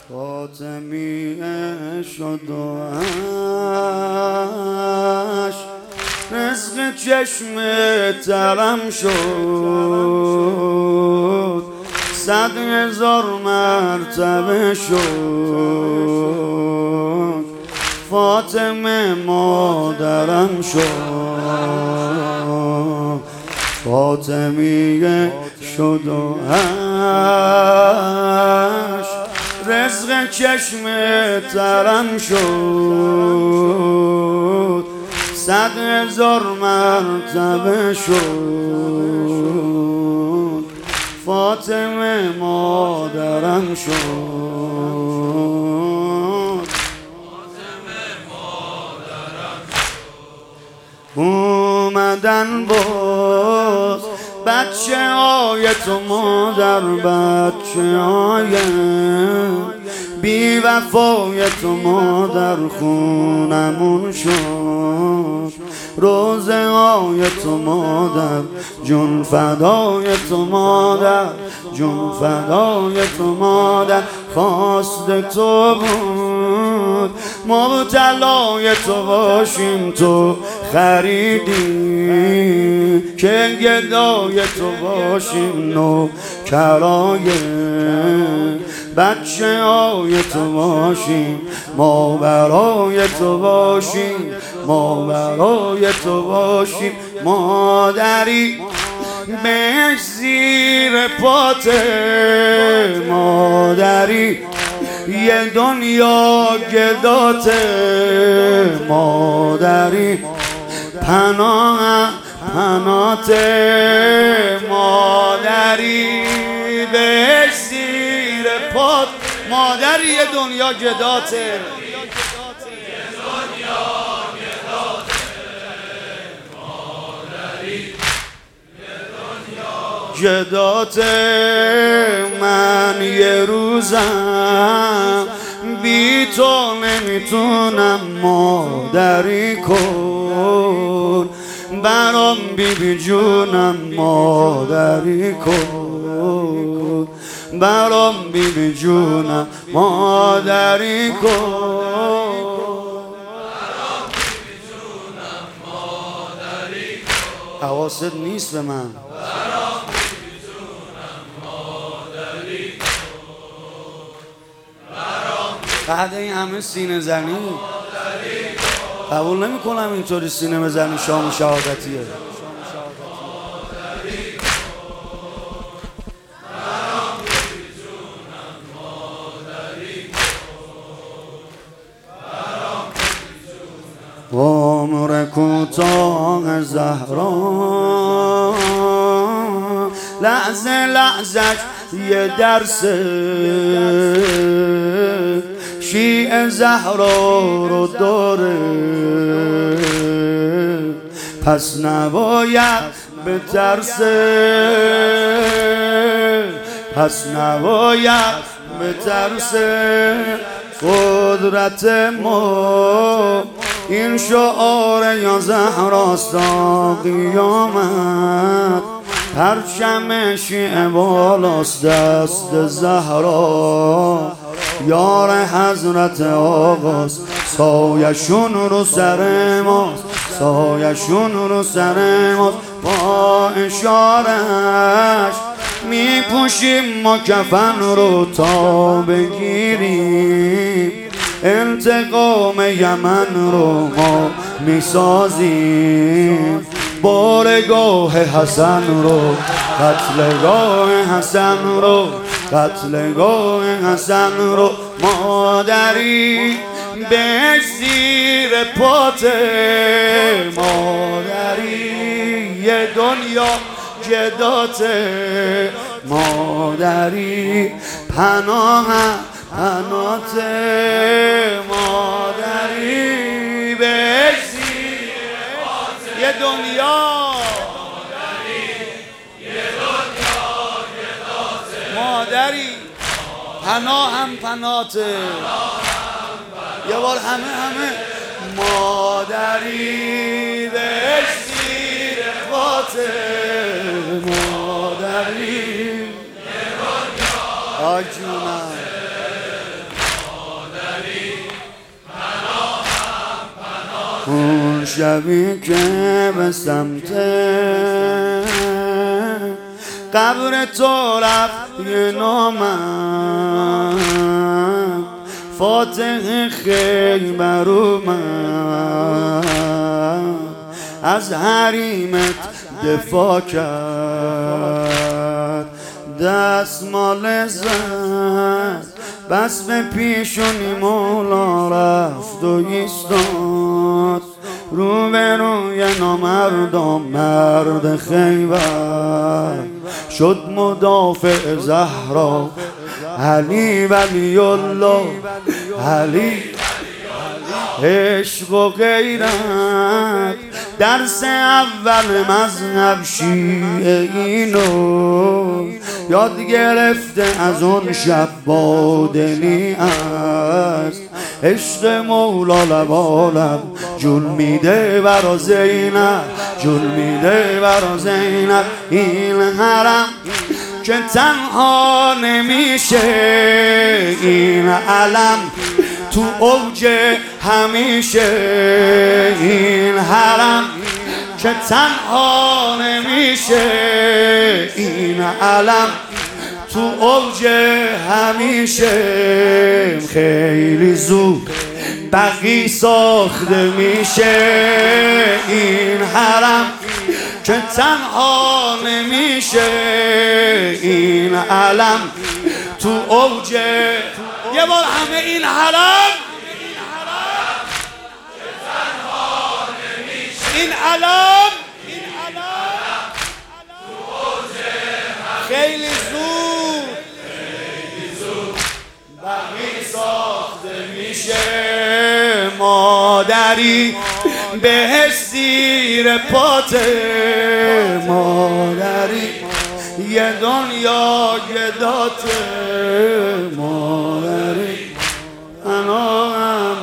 فاطمیه شد و عشق رزق چشم ترم شد 100,000 مرتبه شد فاطمه مادرم شد فاطمیه شد و عشق رزق چشم ترم شد 100,000 مرتبه شد فاطمه مادرم شد اومدن باز بچه های تو مادر بچه های بی وفای تو مادر خونمون شد روزه های تو مادر جون فدای تو مادر جون فدای تو مادر خواست تو بود مبتلای تو باشیم تو خریدی که گدای تو باشیم نو کرای بچه های تو باشیم ما برای تو باشیم ما برای تو باشیم مادری به زیر پاته مادری یه دنیا گداته مادری پناهته مادری به زیر پات مادری یه دنیا گداته جداته من یه روزم بی تو نمیتونم مادری کن برام بی جونم مادری کن برام بی جونم مادری کن حواست نیست به من بعد این همه سینه زنی قبول نمی کنم اینطوری سینه بزنی شام شهادتیه عمر کوتاه زهرا لحظه لحظش یه درسه شیعه زهرا رو داره پس نباید بترسه پس نباید بترسه قدرت ما این شعار یا زهراست تا قیامت پرچم شیعه بالاست دست زهرا یار حضرت آقاست سایشون رو سر ماست سایشون رو سر ماست با اشارش میپوشیم ما کفن رو تا بگیریم انتقام یمن رو ما میسازیم بارگاه حسن رو قتلگاه حسن رو قتلگاه حسن رو مادری به زیر پاته مادری یه دنیا جداته مادری پناهته مادری به زیر پاته یه دنیا مادری پناهم پناته یه بار همه مادری به زیر پاته مادری آی جونم اون شبی که به سمت قبر تو رفت یه نامم فاتح خیبر اومد از حریمت دفاع کرد دستمال زد بس به پیشونی مولا رفت و ایستاد روبروی نامردم مرد خیبر شد مدافع زهرا علی ولی الله علی عشق و غیرت درس اول مذهب شیعه اینو یاد گرفته از اون شب با دلی است عشق مولا لبالب جون میده برا زینب جون میده برا زینب این حرم که تنها نمیشه این علم تو اوج همیشه این حرم که تنها نمیشه این علم تو اوج همیشه خیلی زود بقی ساخته میشه این حرم که تنها نمیشه این علم تو اوج یه بار همه این حرم این علم خیلی زود بقی ساخته میشه مادری به زیر پاته مادری یه دنیا گداته مادری